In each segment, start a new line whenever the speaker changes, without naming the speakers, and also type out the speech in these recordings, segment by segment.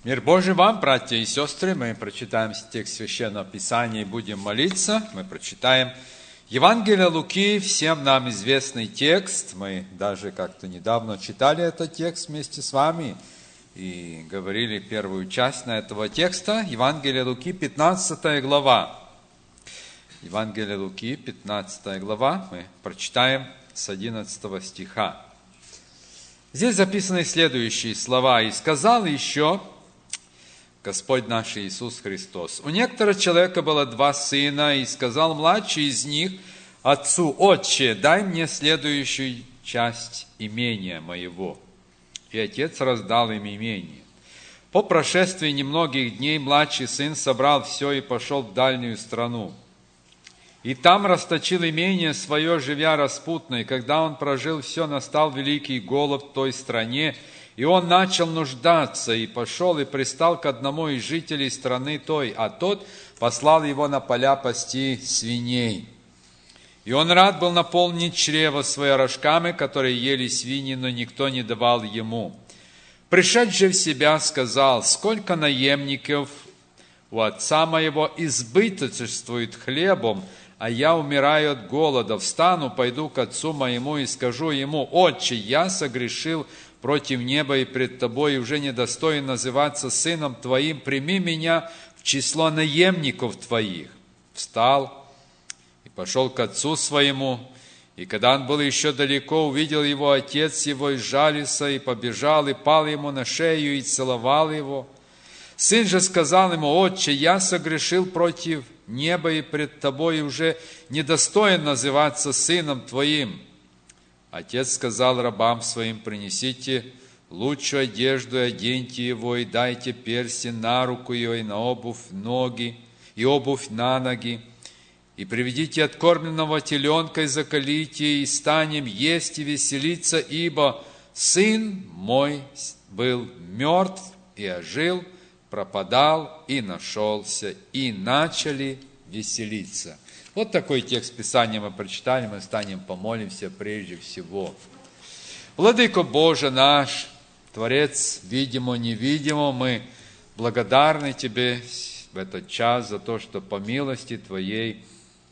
Мир Божий вам, братья и сестры. Мы прочитаем текст Священного Писания и будем молиться. Мы прочитаем Евангелие Луки, всем нам известный текст. Мы даже как-то недавно читали этот текст вместе с вами и говорили первую часть на этого текста. Евангелие Луки, 15 глава. Евангелие Луки, 15 глава. Мы прочитаем с 11 стиха. Здесь записаны следующие слова. «И сказал еще Господь наш Иисус Христос: у некоторого человека было 2 сына, и сказал младший из них отцу: Отче, дай мне следующую часть имения моего. И отец раздал им имение. По прошествии немногих дней младший сын собрал все и пошел в дальнюю страну. И там расточил имение свое, живя распутно, и когда он прожил все, настал великий голод в той стране, и он начал нуждаться, и пошел, и пристал к одному из жителей страны той, а тот послал его на поля пасти свиней. И он рад был наполнить чрево свое рожками, которые ели свиньи, но никто не давал ему. Пришед же в себя, сказал: сколько наемников у отца моего избыточествует хлебом, а я умираю от голода. Встану, пойду к отцу моему и скажу ему: Отче, я согрешил против неба и пред тобой, и уже недостоин называться сыном твоим. Прими меня в число наемников твоих. Встал и пошел к отцу своему. И когда он был еще далеко, увидел его отец его, и сжалился, и побежал, и пал ему на шею, и целовал его. Сын же сказал ему: Отче, я согрешил против неба и пред тобой, и уже недостоин называться сыном твоим. Отец сказал рабам своим: принесите лучшую одежду и оденьте его, и дайте перстень на руку его, и на обувь ноги, и обувь на ноги. И приведите откормленного теленка, и заколите, и станем есть и веселиться, ибо сын мой был мертв и ожил, пропадал и нашелся, и начали веселиться». Вот такой текст Писания мы прочитали, мы станем помолимся прежде всего. Владыко Боже наш, Творец видимо-невидимо, мы благодарны Тебе в этот час за то, что по милости Твоей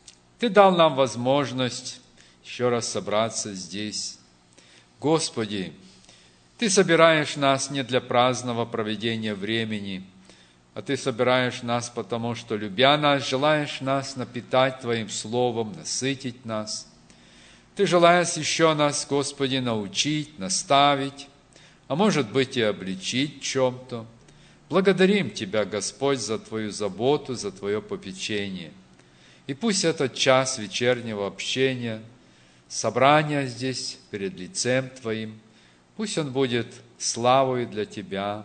Ты дал нам возможность еще раз собраться здесь. Господи, Ты собираешь нас не для праздного проведения времени, а Ты собираешь нас, потому что, любя нас, желаешь нас напитать Твоим Словом, насытить нас. Ты желаешь еще нас, Господи, научить, наставить, а может быть и обличить в чем-то. Благодарим Тебя, Господь, за Твою заботу, за Твое попечение. И пусть этот час вечернего общения, собрания здесь перед лицем Твоим, пусть он будет славой для Тебя,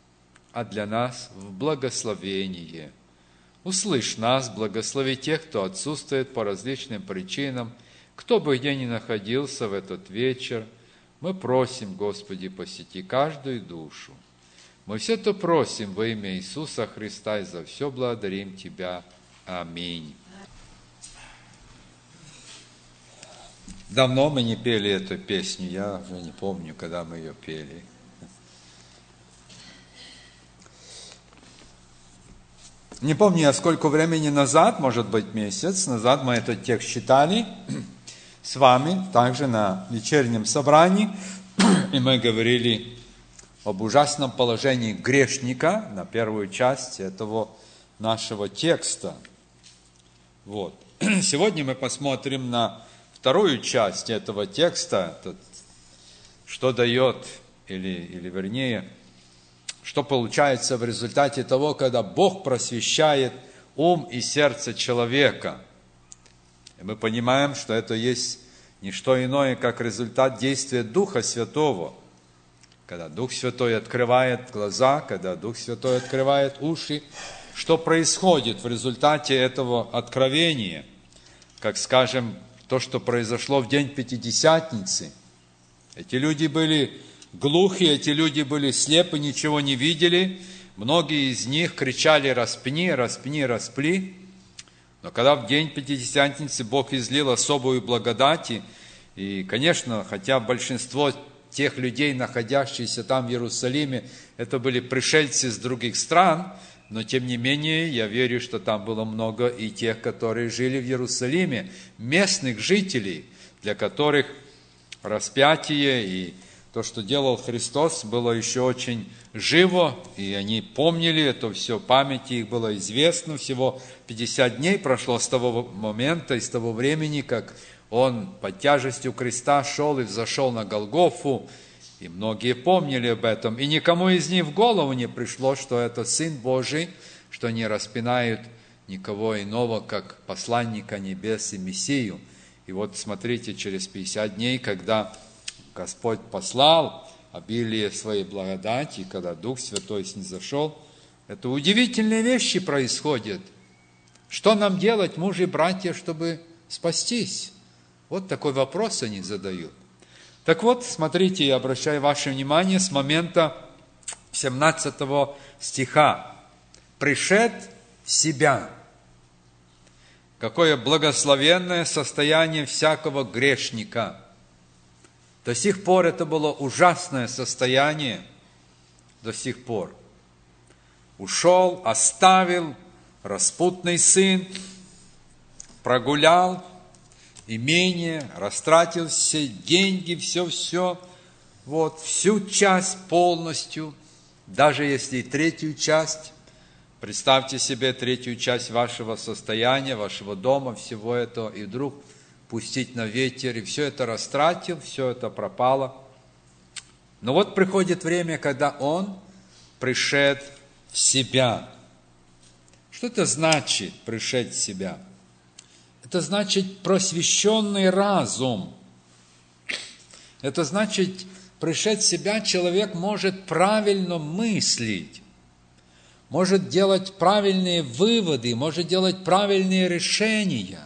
а для нас в благословение. Услышь нас, благослови тех, кто отсутствует по различным причинам, кто бы где ни находился в этот вечер. Мы просим, Господи, посети каждую душу. Мы все это просим во имя Иисуса Христа, и за все благодарим Тебя. Аминь. Давно мы не пели эту песню, я уже не помню, когда мы ее пели. Не помню я, сколько времени назад, может быть, месяц назад, мы этот текст читали с вами, также на вечернем собрании, и мы говорили об ужасном положении грешника на первую часть этого нашего текста. Вот. Сегодня мы посмотрим на вторую часть этого текста, что дает, или вернее, что получается в результате того, когда Бог просвещает ум и сердце человека. И мы понимаем, что это есть не что иное, как результат действия Духа Святого. Когда Дух Святой открывает глаза, когда Дух Святой открывает уши, что происходит в результате этого откровения? Как, скажем, то, что произошло в день Пятидесятницы. Эти люди были глухи, эти люди были слепы, ничего не видели. Многие из них кричали: «Распни, распни, распли». Но когда в день Пятидесятницы Бог излил особую благодать, и, конечно, хотя большинство тех людей, находящихся там в Иерусалиме, это были пришельцы с других стран, но тем не менее, я верю, что там было много и тех, которые жили в Иерусалиме, местных жителей, для которых распятие и то, что делал Христос, было еще очень живо, и они помнили это все, памяти их было известно. Всего 50 дней прошло с того момента, и с того времени, как Он под тяжестью креста шел и взошел на Голгофу, и многие помнили об этом, и никому из них в голову не пришло, что это Сын Божий, что они распинают никого иного, как посланника небес и Мессию. И вот смотрите, через 50 дней, когда Господь послал обилие своей благодати, когда Дух Святой снизошел, это удивительные вещи происходят. Что нам делать, мужи и братья, чтобы спастись? Вот такой вопрос они задают. Так вот, смотрите, я обращаю ваше внимание с момента 17 стиха. «Пришед в себя». Какое благословенное состояние всякого грешника. До сих пор это было ужасное состояние, до сих пор. Ушел, оставил распутный сын, прогулял имение, растратил все деньги, все, вот, всю часть полностью, даже если и третью часть. Представьте себе третью часть вашего состояния, вашего дома, всего этого, и вдруг пустить на ветер, и все это растратил, все это пропало. Но вот приходит время, когда он пришед в себя. Что это значит, пришед в себя? Это значит просвещенный разум. Это значит, пришед в себя, человек может правильно мыслить, может делать правильные выводы, может делать правильные решения.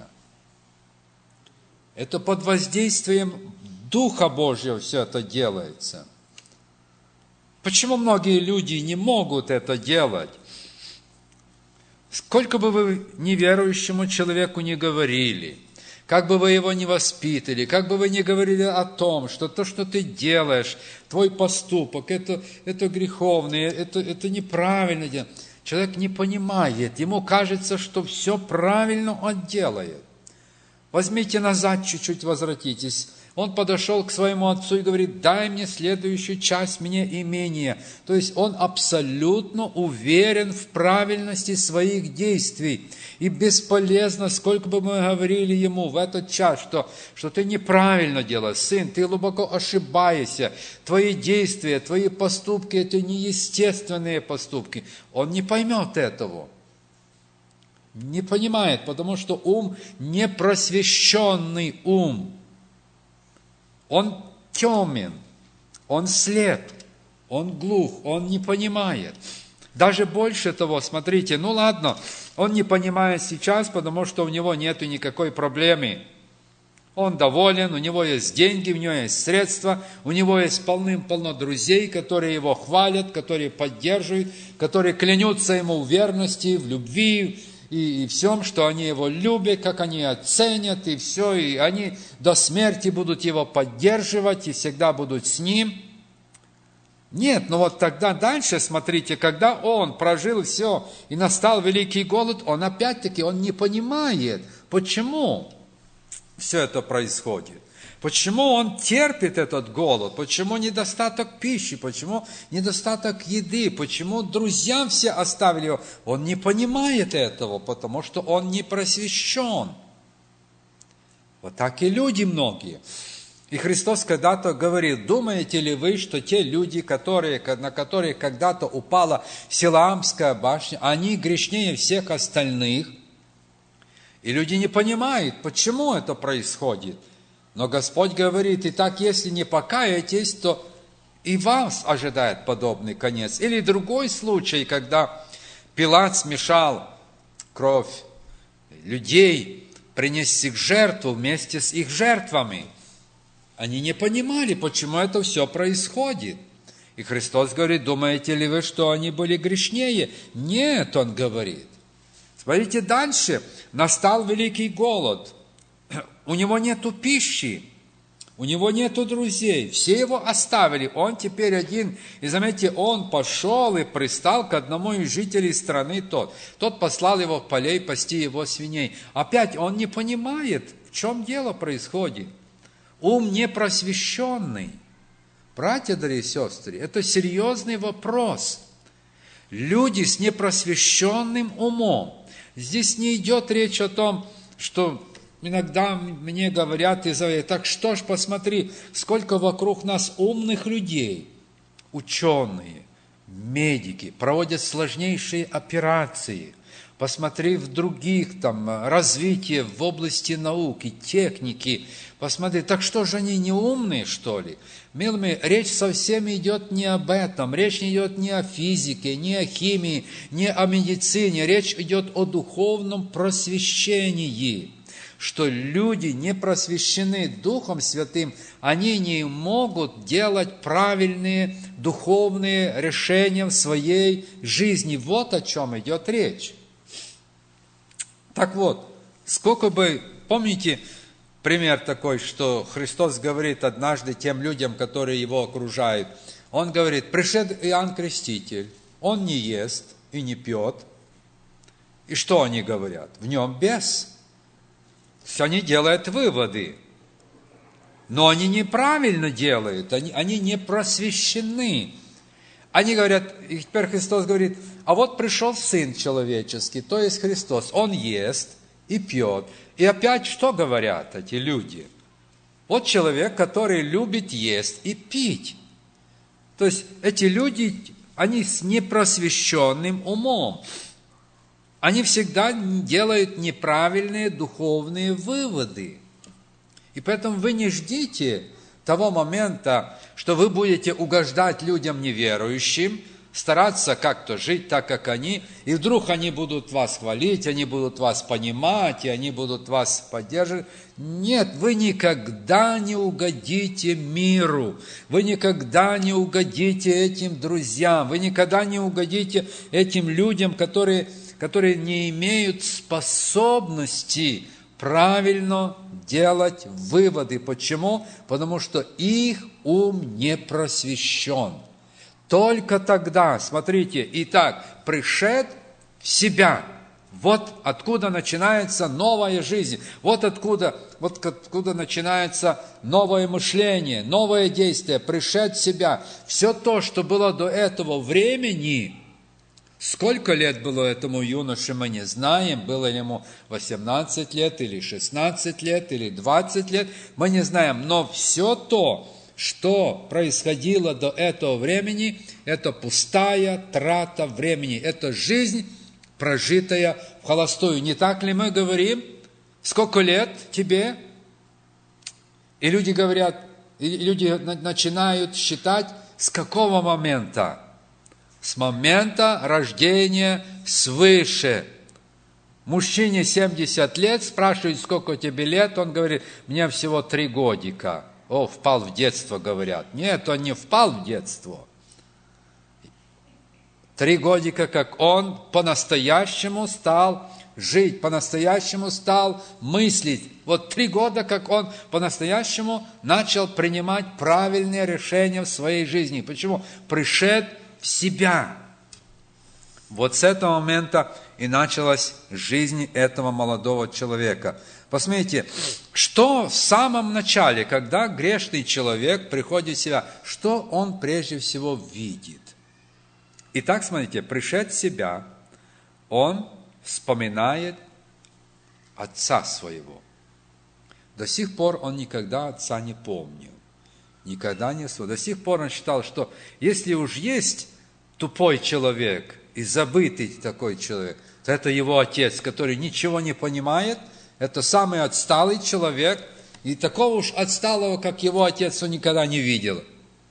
Это под воздействием Духа Божьего все это делается. Почему многие люди не могут это делать? Сколько бы вы неверующему человеку не говорили, как бы вы его не воспитали, как бы вы не говорили о том, что то, что ты делаешь, твой поступок, это греховное, это неправильно. Человек не понимает, ему кажется, что все правильно он делает. Возьмите назад чуть-чуть, возвратитесь. Он подошел к своему отцу и говорит: дай мне следующую часть мне имения. То есть он абсолютно уверен в правильности своих действий. И бесполезно, сколько бы мы говорили ему в этот час, что ты неправильно делаешь, сын, ты глубоко ошибаешься. Твои действия, твои поступки – это неестественные поступки. Он не поймет этого. Не понимает, потому что ум не просвещенный ум. Он темен, он слеп, он глух, он не понимает. Даже больше того, смотрите, ну ладно, он не понимает сейчас, потому что у него нет никакой проблемы. Он доволен, у него есть деньги, у него есть средства, у него есть полным-полно друзей, которые его хвалят, которые поддерживают, которые клянутся ему в верности, в любви, и всем, что они его любят, как они оценят, и все, и они до смерти будут его поддерживать, и всегда будут с ним. Нет, но вот тогда дальше, смотрите, когда он прожил все, и настал великий голод, он опять-таки, он не понимает, почему все это происходит. Почему он терпит этот голод? Почему недостаток пищи? Почему недостаток еды? Почему друзья все оставили его? Он не понимает этого, потому что он не просвещен. Вот так и люди многие. И Христос когда-то говорил: думаете ли вы, что те люди, на которые когда-то упала Силаамская башня, они грешнее всех остальных? И люди не понимают, почему это происходит. Но Господь говорит: итак, если не покаетесь, то и вас ожидает подобный конец. Или другой случай, когда Пилат смешал кровь людей, принес их жертву вместе с их жертвами. Они не понимали, почему это все происходит. И Христос говорит: думаете ли вы, что они были грешнее? Нет, Он говорит. Смотрите дальше. Настал великий голод. У него нету пищи. У него нету друзей, все его оставили, он теперь один. И заметьте, он пошел и пристал к одному из жителей страны тот. Тот послал его в полей пасти его свиней. Опять он не понимает, в чем дело происходит. Ум непросвещенный. Братья, дорогие сестры, это серьезный вопрос. Люди с непросвещенным умом. Здесь не идет речь о том, что иногда мне говорят так что ж, посмотри, сколько вокруг нас умных людей, ученые, медики, проводят сложнейшие операции. Посмотри в других, развитие в области науки, техники. Посмотри, так что же они не умные, что ли? Милые, речь совсем идет не об этом. Речь не идет ни о физике, ни о химии, ни о медицине. Речь идет о духовном просвещении. Что люди не просвещены Духом Святым, они не могут делать правильные духовные решения в своей жизни. Вот о чем идет речь. Так вот, помните пример такой, что Христос говорит однажды тем людям, которые его окружают. Он говорит, пришел Иоанн Креститель, он не ест и не пьет. И что они говорят? В нем бес. То есть они делают выводы. Но они неправильно делают, они не просвещены. Они говорят, и теперь Христос говорит, а вот пришел Сын Человеческий, то есть Христос, Он ест и пьет. И опять что говорят эти люди? Вот человек, который любит есть и пить. То есть эти люди, они с непросвещенным умом. Они всегда делают неправильные духовные выводы. И поэтому вы не ждите того момента, что вы будете угождать людям неверующим, стараться как-то жить так, как они, и вдруг они будут вас хвалить, они будут вас понимать, и они будут вас поддерживать. Нет, вы никогда не угодите миру, вы никогда не угодите этим друзьям, вы никогда не угодите этим людям, которые не имеют способности правильно делать выводы. Почему? Потому что их ум не просвещен. Только тогда, смотрите, итак, пришед в себя. Вот откуда начинается новая жизнь. Вот откуда начинается новое мышление, новое действие. Пришед в себя. Все то, что было до этого времени. Сколько лет было этому юноше, мы не знаем, было ли ему 18 лет, или 16 лет, или 20 лет, мы не знаем. Но все то, что происходило до этого времени, это пустая трата времени, это жизнь, прожитая в холостую. Не так ли мы говорим? Сколько лет тебе? И люди говорят, люди начинают считать, с какого момента? С момента рождения свыше. Мужчине 70 лет, спрашивают, сколько тебе лет, он говорит, мне всего 3 годика. О, впал в детство, говорят. Нет, он не впал в детство. 3 годика, как он по-настоящему стал жить, по-настоящему стал мыслить. Вот 3 года, как он по-настоящему начал принимать правильные решения в своей жизни. Почему? Пришед в себя. Вот с этого момента и началась жизнь этого молодого человека. Посмотрите, что в самом начале, когда грешный человек приходит в себя, что он прежде всего видит? Итак, смотрите, пришед в себя, он вспоминает отца своего. До сих пор он никогда отца не помнил. Никогда не слышал. До сих пор он считал, что если уж есть тупой человек и забытый такой человек, то это его отец, который ничего не понимает, это самый отсталый человек, и такого уж отсталого, как его отец, он никогда не видел.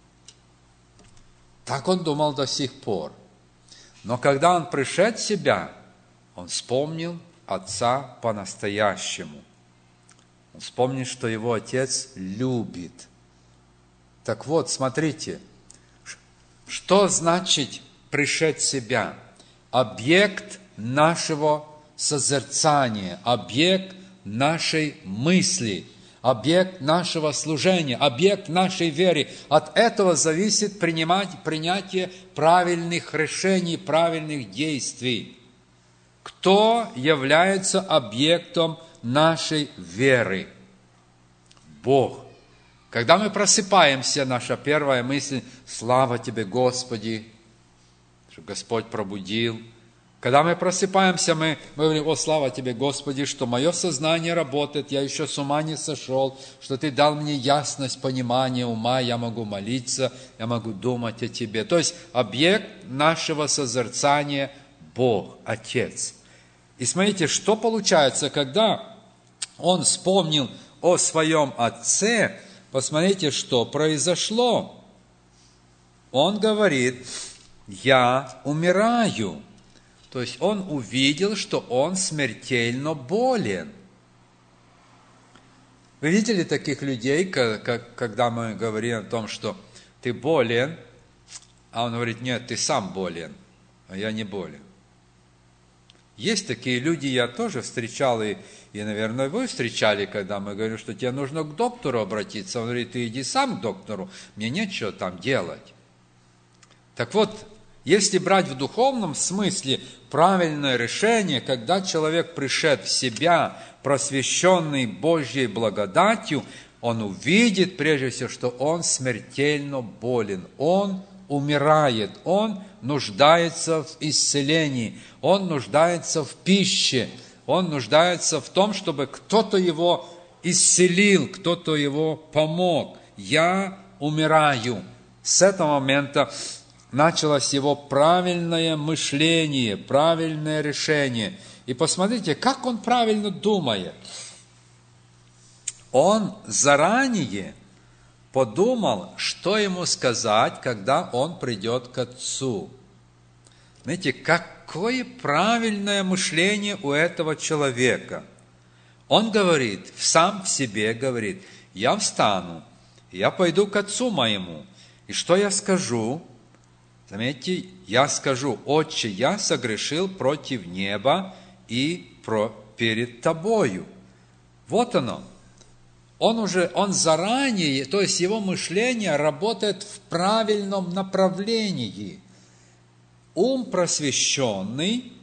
Так он думал до сих пор. Но когда он пришел в себя, он вспомнил отца по-настоящему. Он вспомнил, что его отец любит. Так вот, смотрите, что значит пришед в себя? Объект нашего созерцания, объект нашей мысли, объект нашего служения, объект нашей веры. От этого зависит принятие правильных решений, правильных действий. Кто является объектом нашей веры? Бог. Когда мы просыпаемся, наша первая мысль: слава Тебе, Господи, что Господь пробудил. Когда мы просыпаемся, мы говорим: о, слава Тебе, Господи, что мое сознание работает, я еще с ума не сошел, что Ты дал мне ясность, понимание ума, я могу молиться, я могу думать о Тебе. То есть объект нашего созерцания – Бог, Отец. И смотрите, что получается, когда он вспомнил о своем Отце, посмотрите, что произошло. Он говорит: я умираю. То есть он увидел, что он смертельно болен. Вы видели таких людей, когда мы говорим о том, что ты болен, а он говорит: нет, ты сам болен, а я не болен. Есть такие люди, я тоже встречал, и, наверное, вы встречали, когда мы говорим, что тебе нужно к доктору обратиться. Он говорит: ты иди сам к доктору, мне нечего там делать. Так вот, если брать в духовном смысле правильное решение, когда человек пришед в себя, просвещенный Божьей благодатью, он увидит прежде всего, что он смертельно болен, он умирает, он нуждается в исцелении, он нуждается в пище, он нуждается в том, чтобы кто-то его исцелил, кто-то его помог. Я умираю. С этого момента началось его правильное мышление, правильное решение. И посмотрите, как он правильно думает. Он заранее подумал, что ему сказать, когда он придет к Отцу. Знаете, какое правильное мышление у этого человека. Он говорит, сам в себе говорит: я встану, я пойду к Отцу моему. И что я скажу? Заметьте, я скажу: Отче, я согрешил против неба и перед Тобою. Вот оно. Он заранее, то есть его мышление работает в правильном направлении. Ум просвещенный,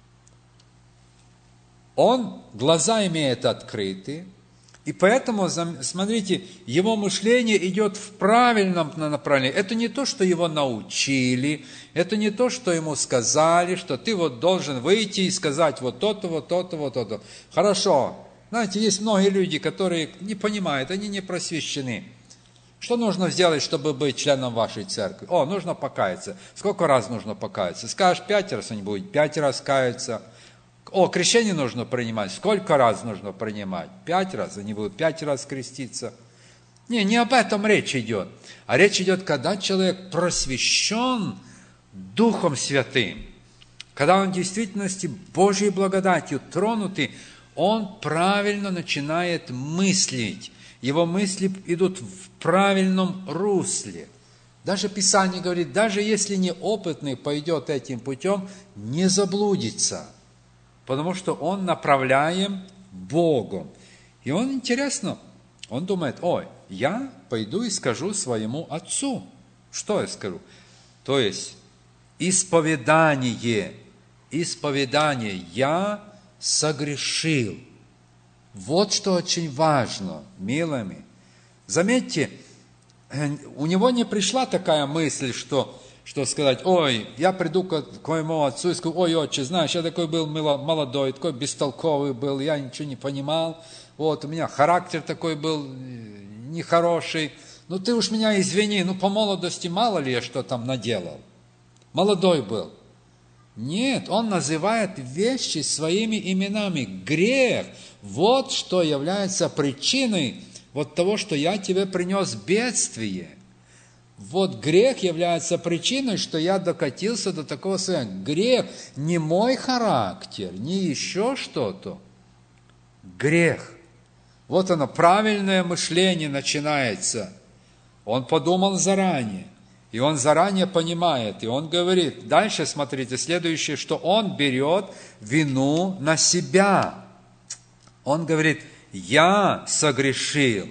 он глаза имеет открыты, и поэтому, смотрите, его мышление идет в правильном направлении. Это не то, что его научили, это не то, что ему сказали, что ты вот должен выйти и сказать вот то-то, вот то-то, вот то-то. Хорошо. Знаете, есть многие люди, которые не понимают, они не просвещены. Что нужно сделать, чтобы быть членом вашей церкви? Нужно покаяться. Сколько раз нужно покаяться? Скажешь 5 раз, он будет 5 раз каяться. Крещение нужно принимать. Сколько раз нужно принимать? 5 раз. Они будут 5 раз креститься. Не об этом речь идет. А речь идет, когда человек просвещен Духом Святым. Когда он в действительности Божьей благодатью тронутый, он правильно начинает мыслить. Его мысли идут в правильном русле. Даже Писание говорит, даже если неопытный пойдет этим путем, не заблудится. Потому что он направляем Богом. И он, интересно, он думает: я пойду и скажу своему Отцу. Что я скажу? То есть, исповедание, я согрешил. Вот что очень важно, милыми. Заметьте, у него не пришла такая мысль, что сказать: я приду к моему отцу и скажу: отче, знаешь, я такой был молодой, такой бестолковый был, я ничего не понимал, у меня характер такой был нехороший, ты уж меня извини, по молодости мало ли я что там наделал. Молодой был. Нет, он называет вещи своими именами. Грех, вот что является причиной того, что я тебе принес бедствие. Вот грех является причиной, что я докатился до такого состояния. Грех не мой характер, не еще что-то. Грех. Вот оно, правильное мышление начинается. Он подумал заранее. И он заранее понимает, и он говорит, дальше смотрите, следующее, что он берет вину на себя. Он говорит: я согрешил.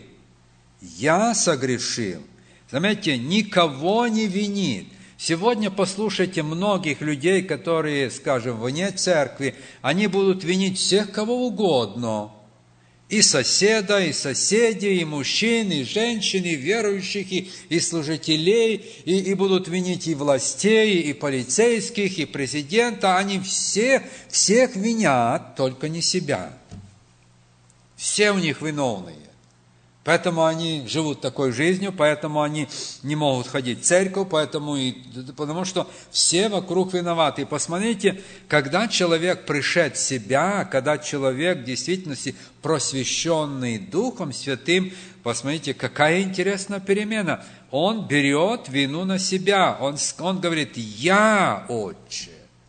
Я согрешил. Заметьте, никого не винит. Сегодня послушайте многих людей, которые, скажем, вне церкви, они будут винить всех, кого угодно. И соседа, и соседей, и мужчин, и женщин, и верующих, и служителей, и будут винить и властей, и полицейских, и президента. Они всех винят, только не себя. Все у них виновные. Поэтому они живут такой жизнью, поэтому они не могут ходить в церковь, потому что все вокруг виноваты. И посмотрите, когда человек пришед в себя, когда человек в действительности просвещенный Духом Святым, посмотрите, какая интересная перемена. Он берет вину на себя. Он говорит: я, Отче,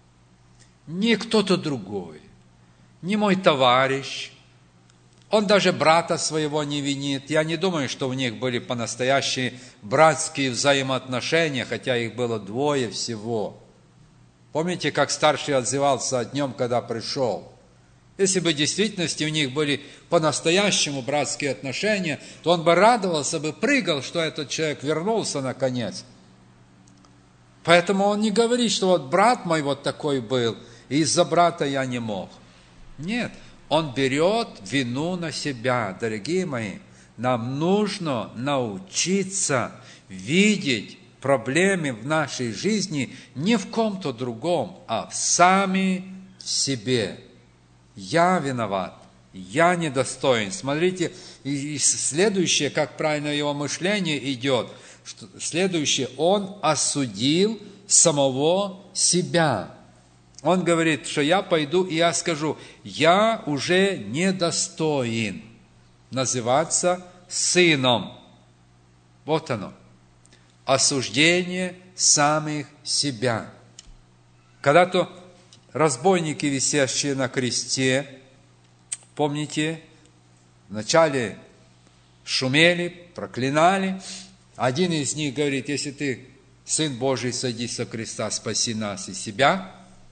не кто-то другой, не мой товарищ. Он даже брата своего не винит. Я не думаю, что у них были по-настоящему братские взаимоотношения, хотя их было двое всего. Помните, как старший отзывался о днем, когда пришел? Если бы в действительности у них были по-настоящему братские отношения, то он бы радовался, бы прыгал, что этот человек вернулся наконец. Поэтому он не говорит, что вот брат мой вот такой был, и из-за брата я не мог. Нет. Он берет вину на себя. Дорогие мои, нам нужно научиться видеть проблемы в нашей жизни не в ком-то другом, а сами в себе. Я виноват, я недостоин. Смотрите, и следующее, как правильно его мышление идет. Следующее, он осудил самого себя. Он говорит, что я пойду и я скажу: я уже недостоин называться сыном. Вот оно. Осуждение самих себя. Когда-то разбойники, висящие на кресте, помните, вначале шумели, проклинали. Один из них говорит: если ты Сын Божий, сойди со креста, спаси нас и себя.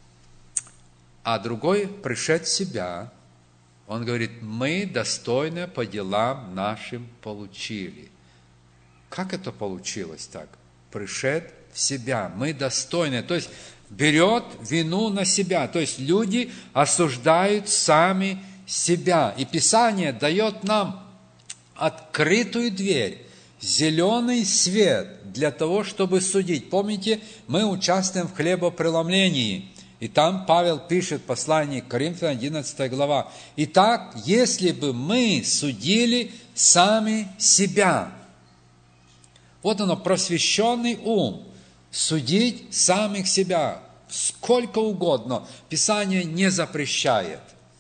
А другой, пришед в себя, он говорит: мы достойно по делам нашим получили. Как это получилось так? Пришед в себя, мы достойны. То есть берет вину на себя. То есть люди осуждают сами себя. И Писание дает нам открытую дверь, зеленый свет для того, чтобы судить. Помните, мы участвуем в хлебопреломлении. И там Павел пишет послание к Коринфянам, 11 глава. Итак, если бы мы судили сами себя, вот оно, просвещенный ум, судить самих себя, сколько угодно, Писание не запрещает.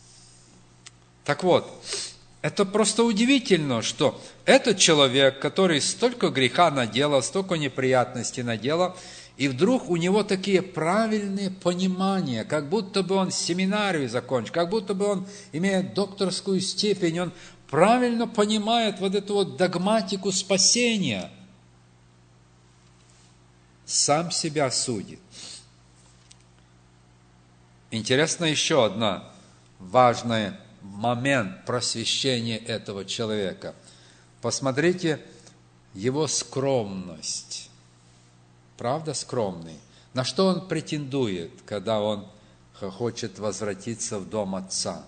Так вот, это просто удивительно, что этот человек, который столько греха наделал, столько неприятностей наделал, и вдруг у него такие правильные понимания, как будто бы он семинарию закончил, как будто бы он имеет докторскую степень, он правильно понимает вот эту вот догматику спасения. Сам себя судит. Интересно еще один важный момент просвещения этого человека. Посмотрите его скромность. Правда, скромный? На что он претендует, когда он хочет возвратиться в дом отца?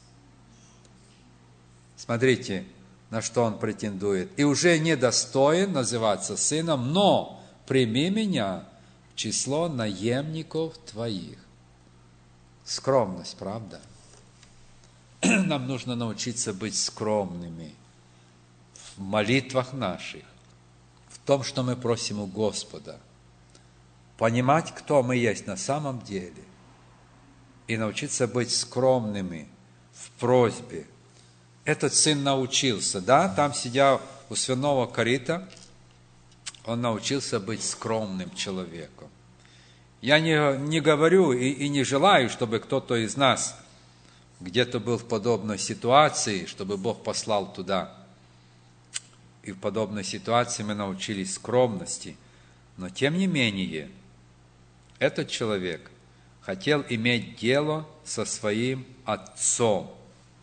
Смотрите, на что он претендует. И уже недостоин называться сыном, но прими меня в число наемников твоих. Скромность, правда? Нам нужно научиться быть скромными в молитвах наших, в том, что мы просим у Господа. Понимать, кто мы есть на самом деле, и научиться быть скромными в просьбе. Этот сын научился, да, там сидя у свиного корита, он научился быть скромным человеком. Я не говорю и не желаю, чтобы кто-то из нас где-то был в подобной ситуации, чтобы Бог послал туда. И в подобной ситуации мы научились скромности. Но тем не менее, этот человек хотел иметь дело со своим отцом.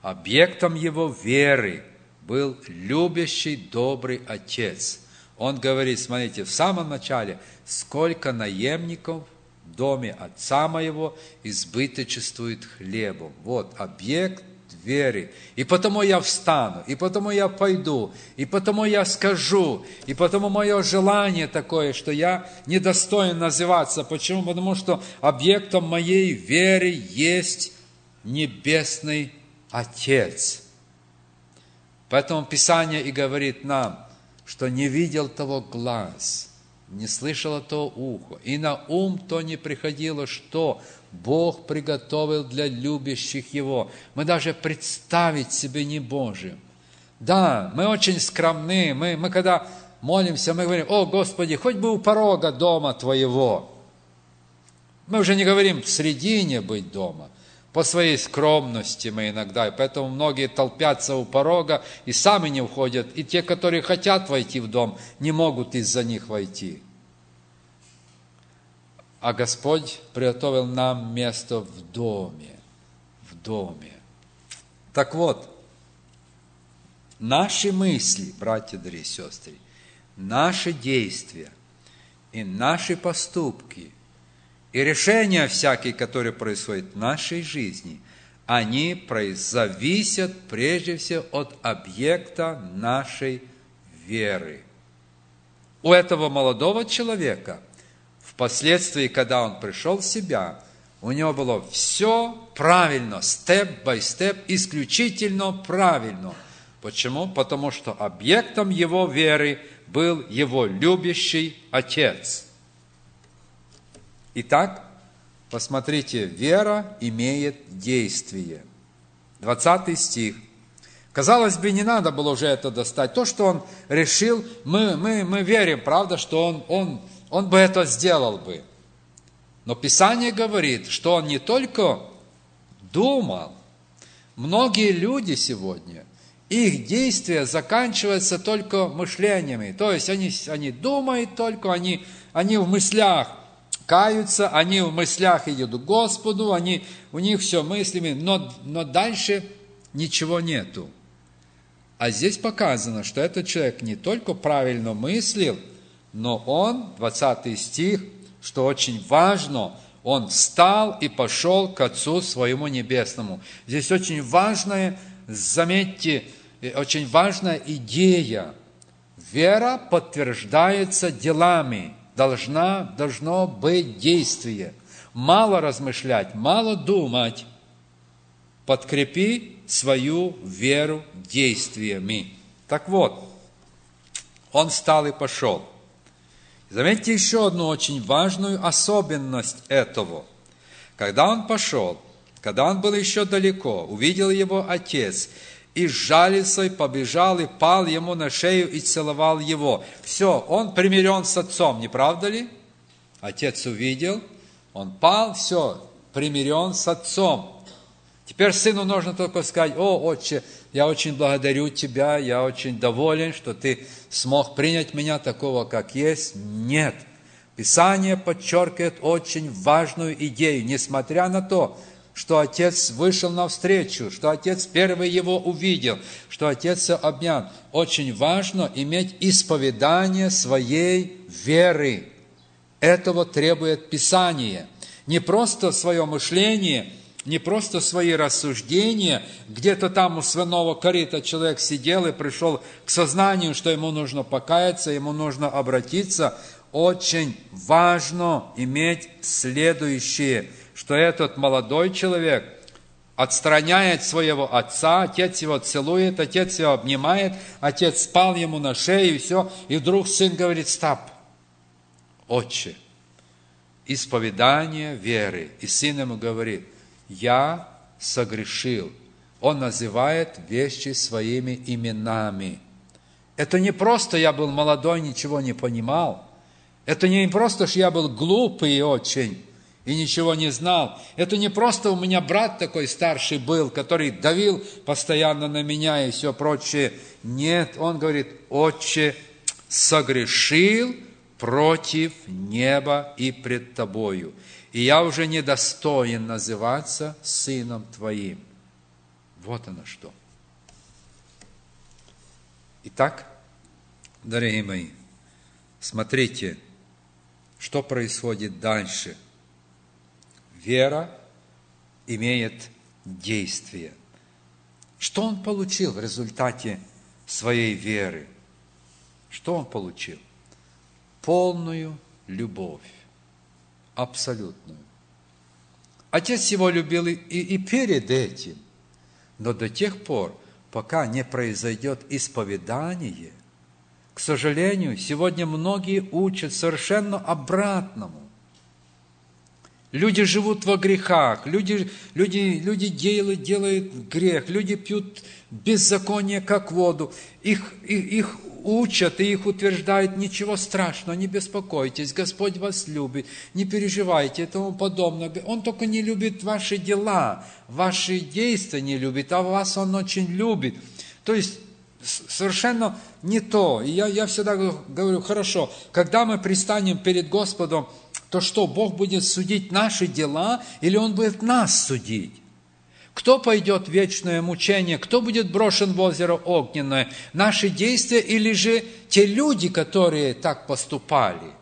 Объектом его веры был любящий, добрый Отец. Он говорит, смотрите, в самом начале, сколько наемников в доме Отца моего избыточествует хлебом. Вот объект веры. И потому я встану, и потому я пойду, и потому я скажу, и потому мое желание такое, что я недостоин называться. Почему? Потому что объектом моей веры есть Небесный Отец. Поэтому Писание и говорит нам, что не видел того глаз, не слышало то ухо, и на ум то не приходило, что Бог приготовил для любящих Его. Мы даже представить себе не можем. Да, мы очень скромны, мы когда молимся, мы говорим: «О, Господи, хоть бы у порога дома Твоего». Мы уже не говорим в середине быть дома. По своей скромности мы иногда, и поэтому многие толпятся у порога и сами не входят, и те, которые хотят войти в дом, не могут из-за них войти. А Господь приготовил нам место в доме, в доме. Так вот, наши мысли, братья, дорогие сестры, наши действия и наши поступки – и решения всякие, которые происходят в нашей жизни, они зависят прежде всего от объекта нашей веры. У этого молодого человека, впоследствии, когда он пришел в себя, у него было все правильно, степ-бай-степ, исключительно правильно. Почему? Потому что объектом его веры был его любящий Отец. Итак, посмотрите, вера имеет действие. 20 стих. Казалось бы, не надо было уже это достать. То, что он решил, мы верим, правда, что он бы это сделал бы. Но Писание говорит, что он не только думал. Многие люди сегодня, их действия заканчиваются только мышлениями. То есть они думают только, они в мыслях каются, они в мыслях идут к Господу, у них все мыслями, но дальше ничего нету. А здесь показано, что этот человек не только правильно мыслил, но он, 20 стих, что очень важно, он встал и пошел к Отцу своему Небесному. Здесь очень важная, заметьте, очень важная идея. Вера подтверждается делами. Должно быть действие. Мало размышлять, мало думать. Подкрепи свою веру действиями. Так вот, он встал и пошел. Заметьте еще одну очень важную особенность этого. Когда он пошел, когда он был еще далеко, увидел его Отец, и сжалился, и побежал, и пал ему на шею, и целовал его. Все, он примирен с Отцом, не правда ли? Отец увидел, он пал, все, примирен с Отцом. Теперь сыну нужно только сказать: «О, Отче, я очень благодарю Тебя, я очень доволен, что Ты смог принять меня такого, как есть». Нет. Писание подчеркивает очень важную идею, несмотря на то, что Отец вышел навстречу, что Отец первый его увидел, что Отец обнял. Очень важно иметь исповедание своей веры. Этого требует Писание. Не просто свое мышление, не просто свои рассуждения. Где-то там у свиного корыта человек сидел и пришел к сознанию, что ему нужно покаяться, ему нужно обратиться. Очень важно иметь следующее, что этот молодой человек отстраняет своего отца, отец его целует, отец его обнимает, отец спал ему на шее, и все. И вдруг сын говорит: «Стоп, Отче». Исповедание веры. И сын ему говорит: «Я согрешил». Он называет вещи своими именами. Это не просто я был молодой, ничего не понимал. Это не просто, что я был глупый очень и ничего не знал. Это не просто у меня брат такой старший был, который давил постоянно на меня и все прочее. Нет, он говорит: «Отче, согрешил против неба и пред Тобою, и я уже недостоин называться сыном Твоим». Вот оно что. Итак, дорогие мои, смотрите, что происходит дальше. Вера имеет действие. Что он получил в результате своей веры? Что он получил? Полную любовь. Абсолютную. Отец его любил и перед этим. Но до тех пор, пока не произойдет исповедание, к сожалению, сегодня многие учат совершенно обратному. Люди живут во грехах, люди делают грех, люди пьют беззаконие, как воду. Их учат и их утверждают: ничего страшного, не беспокойтесь, Господь вас любит, не переживайте и тому подобное. Он только не любит ваши дела, ваши действия не любит, а вас Он очень любит. То есть, совершенно не то. И я всегда говорю: хорошо, когда мы пристанем перед Господом, то что, Бог будет судить наши дела или Он будет нас судить? Кто пойдет в вечное мучение? Кто будет брошен в озеро огненное? Наши действия или же те люди, которые так поступали?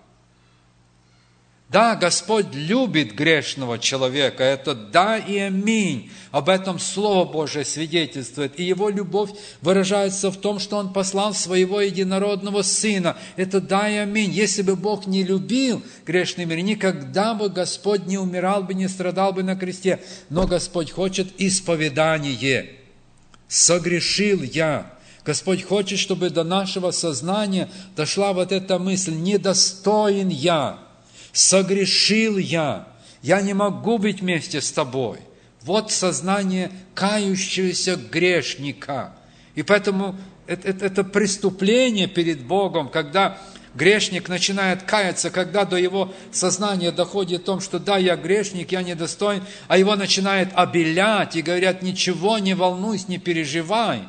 Да, Господь любит грешного человека, это да и аминь. Об этом Слово Божие свидетельствует. И Его любовь выражается в том, что Он послал Своего единородного Сына. Это да и аминь. Если бы Бог не любил грешный мир, никогда бы Господь не умирал бы, не страдал бы на кресте. Но Господь хочет исповедание. Согрешил я. Господь хочет, чтобы до нашего сознания дошла вот эта мысль: недостоин я. Согрешил я не могу быть вместе с тобой. Вот сознание кающегося грешника. И поэтому это преступление перед Богом, когда грешник начинает каяться, когда до его сознания доходит о том, что да, я грешник, я недостоин, а его начинает обелять и говорят: ничего, не волнуйся, не переживай.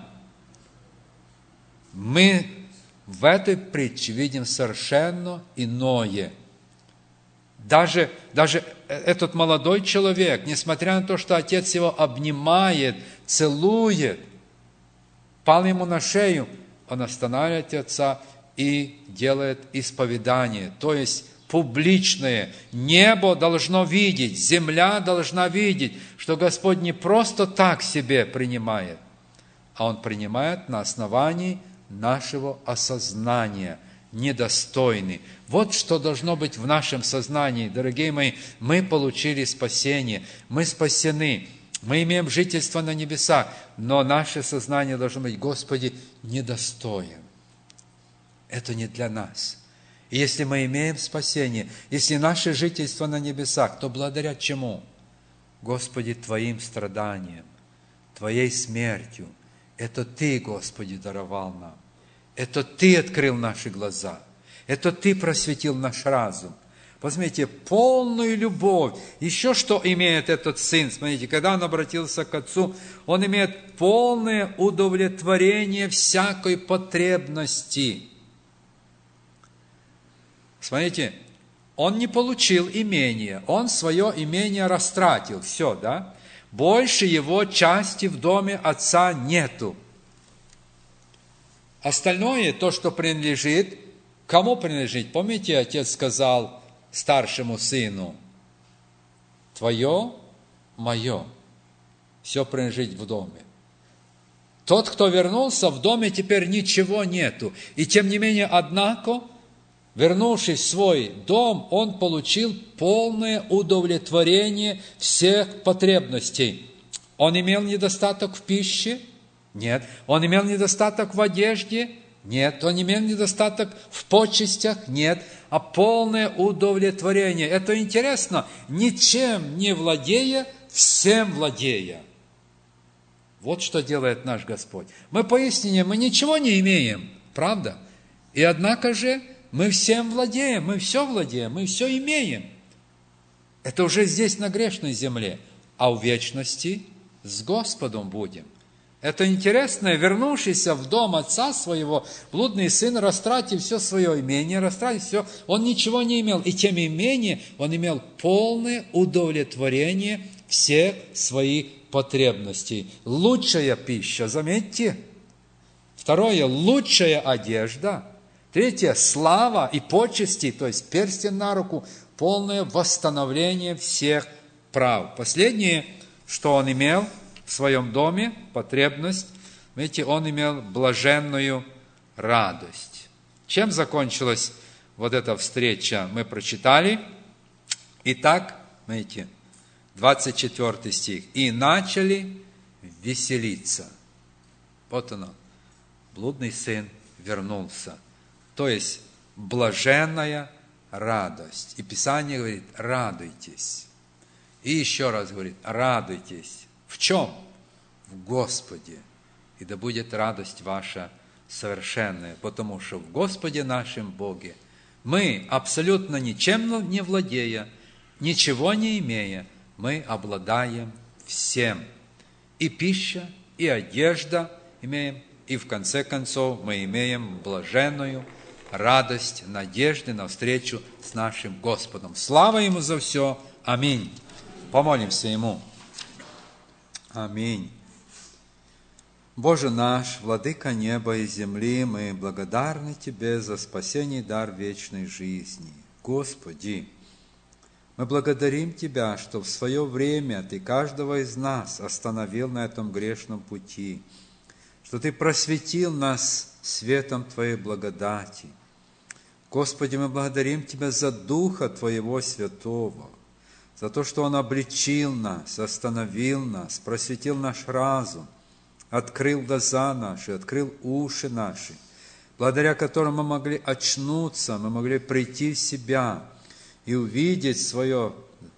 Мы в этой притче видим совершенно иное. Даже этот молодой человек, несмотря на то, что отец его обнимает, целует, пал ему на шею, он останавливает отца и делает исповедание, то есть публичное. Небо должно видеть, земля должна видеть, что Господь не просто так себе принимает, а Он принимает на основании нашего осознания, недостойны. Вот что должно быть в нашем сознании. Дорогие мои, мы получили спасение, мы спасены, мы имеем жительство на небесах, но наше сознание должно быть: Господи, недостоин. Это не для нас. И если мы имеем спасение, если наше жительство на небесах, то благодаря чему? Господи, Твоим страданиям, Твоей смертью. Это Ты, Господи, даровал нам. Это Ты открыл наши глаза. Это Ты просветил наш разум. Посмотрите, полную любовь. Еще что имеет этот сын? Смотрите, когда он обратился к отцу, он имеет полное удовлетворение всякой потребности. Смотрите, он не получил имение, он свое имение растратил. Все, да? Больше его части в доме отца нету. Остальное, то, что принадлежит, кому принадлежит? Помните, отец сказал старшему сыну: твое, мое, все принадлежит в доме. Тот, кто вернулся, в доме теперь ничего нету. И тем не менее, однако, вернувшись в свой дом, он получил полное удовлетворение всех потребностей. Он имел недостаток в пище? Нет. Он имел недостаток в одежде? Нет. Он имел недостаток в почестях? Нет. А полное удовлетворение. Это интересно. Ничем не владея, всем владея. Вот что делает наш Господь. Мы поистине, мы ничего не имеем, правда? И однако же мы всем владеем, мы все владеем, мы все имеем. Это уже здесь, на грешной земле. А в вечности с Господом будем. Это интересно, вернувшийся в дом отца своего, блудный сын, растратил все свое имение, растратил все, он ничего не имел. И тем не менее, он имел полное удовлетворение все свои потребности. Лучшая пища, заметьте. Второе, лучшая одежда. Третье, слава и почести, то есть перстень на руку, полное восстановление всех прав. Последнее, что он имел в своем доме, потребность, видите, он имел блаженную радость. Чем закончилась вот эта встреча, мы прочитали. Итак, видите, 24 стих. «И начали веселиться». Вот оно. Блудный сын вернулся. То есть, блаженная радость. И Писание говорит, радуйтесь. И еще раз говорит, радуйтесь. В чем? В Господе. И да будет радость ваша совершенная. Потому что в Господе нашем Боге мы, абсолютно ничем не владея, ничего не имея, мы обладаем всем. И пища, и одежда имеем, и в конце концов мы имеем блаженную радость, надежды на встречу с нашим Господом. Слава Ему за все. Аминь. Помолимся Ему. Аминь. Боже наш, Владыка неба и земли, мы благодарны Тебе за спасение и дар вечной жизни. Господи, мы благодарим Тебя, что в свое время Ты каждого из нас остановил на этом грешном пути, что Ты просветил нас светом Твоей благодати. Господи, мы благодарим Тебя за Духа Твоего Святого, за то, что Он обличил нас, остановил нас, просветил наш разум, открыл глаза наши, открыл уши наши, благодаря которым мы могли очнуться, мы могли прийти в себя и увидеть свое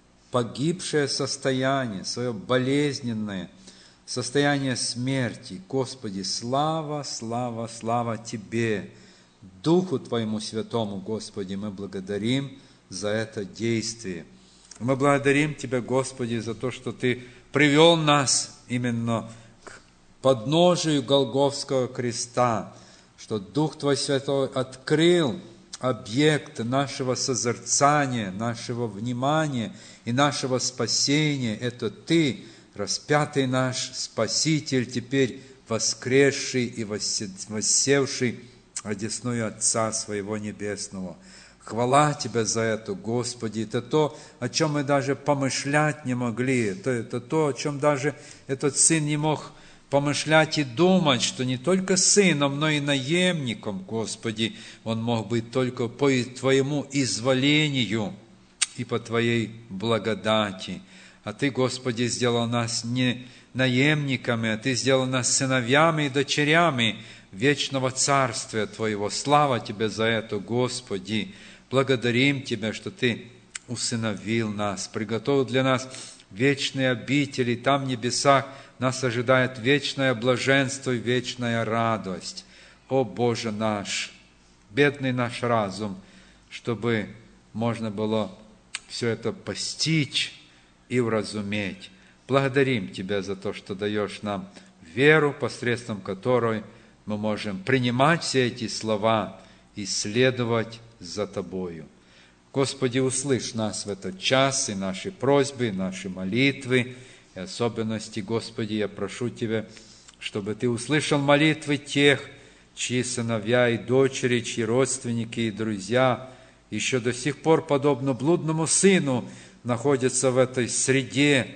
погибшее состояние, свое болезненное состояние смерти. Господи, слава, слава, слава Тебе, Духу Твоему Святому, Господи, мы благодарим за это действие. Мы благодарим Тебя, Господи, за то, что Ты привел нас именно к подножию Голгофского креста, что Дух Твой Святой открыл объект нашего созерцания, нашего внимания и нашего спасения. Это Ты, распятый наш Спаситель, теперь воскресший и воссевший одесную Отца Своего Небесного. Хвала Тебе за это, Господи. Это то, о чем мы даже помышлять не могли. Это то, о чем даже этот сын не мог помышлять и думать, что не только сыном, но и наемником, Господи, он мог быть только по Твоему изволению и по Твоей благодати. А Ты, Господи, сделал нас не наемниками, а Ты сделал нас сыновьями и дочерями вечного Царствия Твоего. Слава Тебе за это, Господи. Благодарим Тебя, что Ты усыновил нас, приготовил для нас вечные обители, там в небесах нас ожидает вечное блаженство и вечная радость. О Боже наш, бедный наш разум, чтобы можно было все это постичь и уразуметь. Благодарим Тебя за то, что даешь нам веру, посредством которой мы можем принимать все эти слова и следовать за Тобою. Господи, услышь нас в этот час, и наши просьбы, и наши молитвы, и особенности, Господи, я прошу Тебя, чтобы Ты услышал молитвы тех, чьи сыновья и дочери, чьи родственники и друзья еще до сих пор, подобно блудному сыну, находятся в этой среде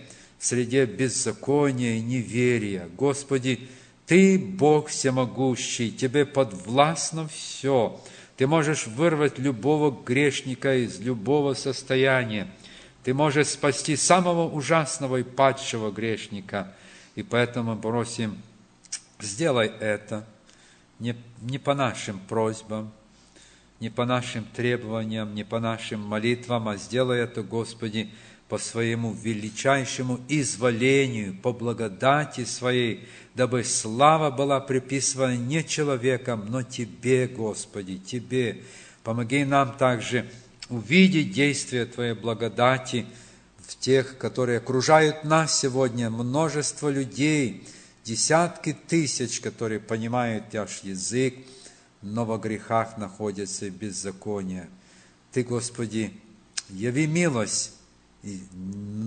беззакония и неверия. Господи, Ты, Бог всемогущий, Тебе подвластно все. Ты можешь вырвать любого грешника из любого состояния. Ты можешь спасти самого ужасного и падшего грешника. И поэтому мы просим, сделай это не по нашим просьбам, не по нашим требованиям, не по нашим молитвам, а сделай это, Господи, по Своему величайшему изволению, по благодати Своей, дабы слава была приписана не человекам, но Тебе, Господи, Тебе. Помоги нам также увидеть действие Твоей благодати в тех, которые окружают нас сегодня, множество людей, десятки тысяч, которые понимают Тяж язык, но во грехах находятся и беззакония. Ты, Господи, яви милость и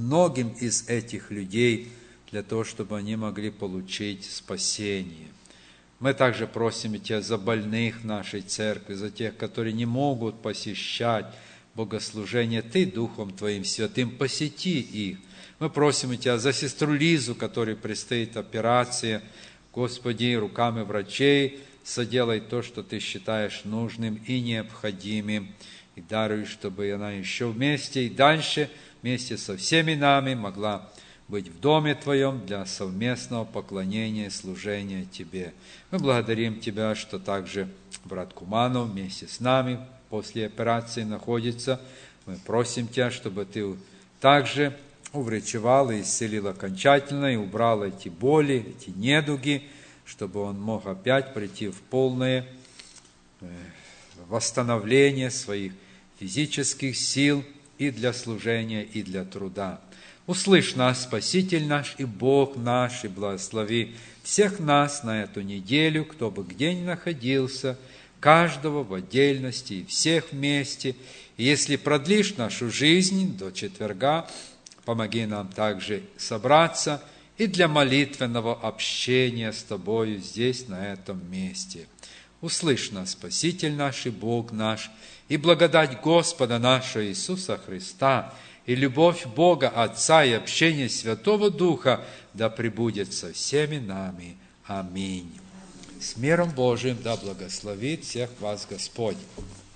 многим из этих людей для того, чтобы они могли получить спасение. Мы также просим Тебя за больных нашей церкви, за тех, которые не могут посещать богослужение. Ты Духом Твоим Святым посети их. Мы просим Тебя за сестру Лизу, которой предстоит операция. Господи, руками врачей соделай то, что Ты считаешь нужным и необходимым. И даруй, чтобы она еще вместе и дальше, вместе со всеми нами могла быть в Доме Твоем для совместного поклонения и служения Тебе. Мы благодарим Тебя, что также брат Куманов вместе с нами после операции находится. Мы просим Тебя, чтобы Ты также уврачевал и исцелил окончательно, и убрал эти боли, эти недуги, чтобы он мог опять прийти в полное восстановление своих физических сил и для служения, и для труда. Услышь нас, Спаситель наш и Бог наш, и благослови всех нас на эту неделю, кто бы где ни находился, каждого в отдельности и всех вместе. И если продлишь нашу жизнь до четверга, помоги нам также собраться и для молитвенного общения с Тобою здесь, на этом месте. Услышь нас, Спаситель наш и Бог наш, и благодать Господа нашего Иисуса Христа, и любовь Бога Отца и общение Святого Духа да пребудет со всеми нами. Аминь. С миром Божиим да благословит всех вас Господь.